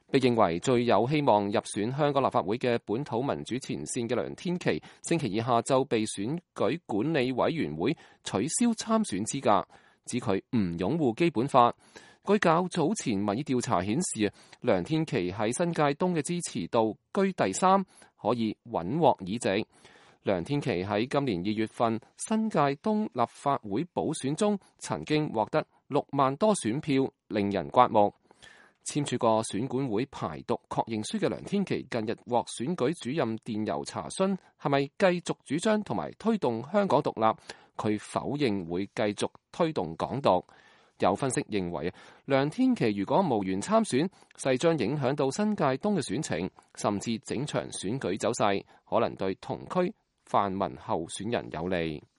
被認為最有希望入選香港立法會嘅本土民主前線嘅梁天琦，星期二下晝被選舉管理委員會取消參選資格，指佢唔擁護基本法。據較早前民意調查顯示，梁天琦喺新界東嘅支持度居第3，可以穩獲議席。梁天琦喺今年2月份新界東立法會補選中，曾經獲得6萬多選票，令人刮目。簽署過選管會排毒確認書嘅梁天琦近日獲選舉主任電郵查詢，係咪繼續主張同埋推動香港獨立？佢否認會繼續推動港獨。有分析認為，梁天琦如果無緣參選，勢將影響到新界東嘅選情，甚至整場選舉走勢，可能對同區泛民候選人有利。